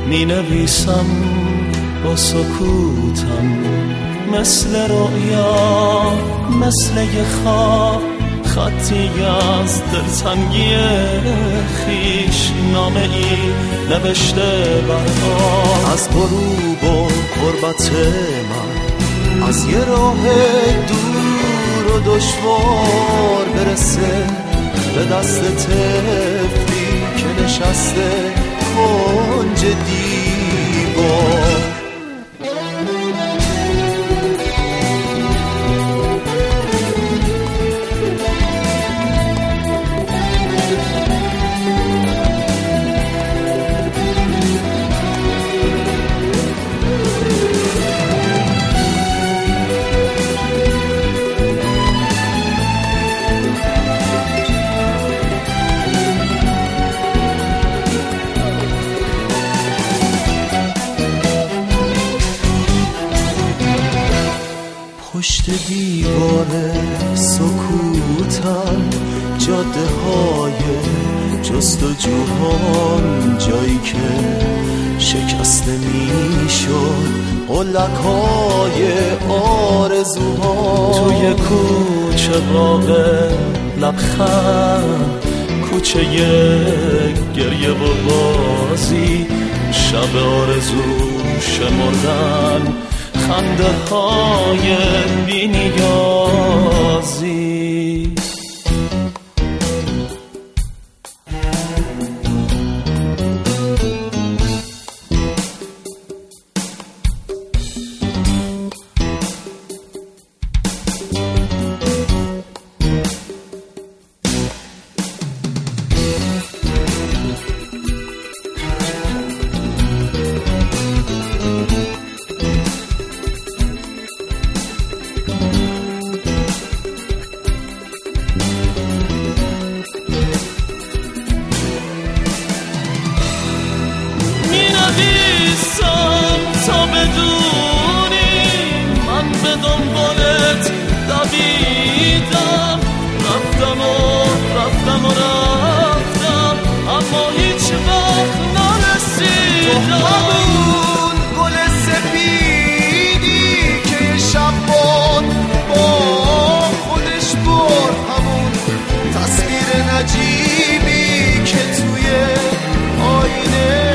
می نویسم با سکوتم، مثل رؤیا، مثل یه خواب، خطی از دلتنگی خیش، نامه ای نوشته برها از غروب و غربت من، از یه راه دور و دشوار برسه به دست طفلی که نشسته کنج دیوار. پشت دیوار سکوتم، جاده های جستجوهام، جایی که شکسته می شد قلک های آرزوها. توی کوچه باغ لبخند، کوچه گریه و بازی، شب آرزو شمردن، خنده های بی نیازی. تا بدونی من به دنبالت دویدم، رفتم اما هیچ وقت نرسیدم. تو همون گل سپیدی که شب باد با خودش برد، همون تصویر نجیبی که توی آینه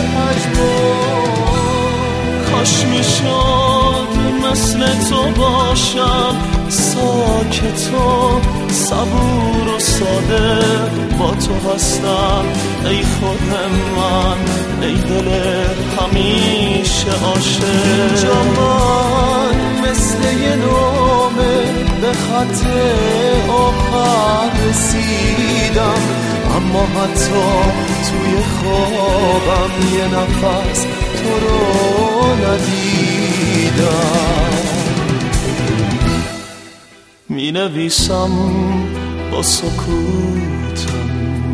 کاش میشد مثل تو باشم، ساکت و صبور و ساده با تو هستم. ای خود من، ای دل همیشه عاشق. اینجا من مثل یه نامه به خط آخر رسیدم، اما حتی توی خوابم یه نفس تو رو ندیدم. می نویسم با سکوتم،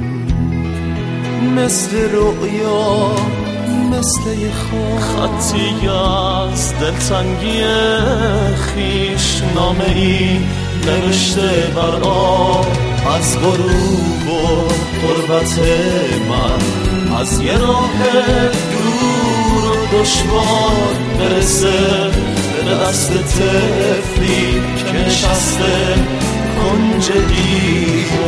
مثل رؤیا، مثل یه خواب، خطی از دلتنگی خیش، نامه ای نوشته بر آب از غروب و غربت من، از یه راه دور و دشوار برسه به دست طفلی که نشسته کنج دیوار.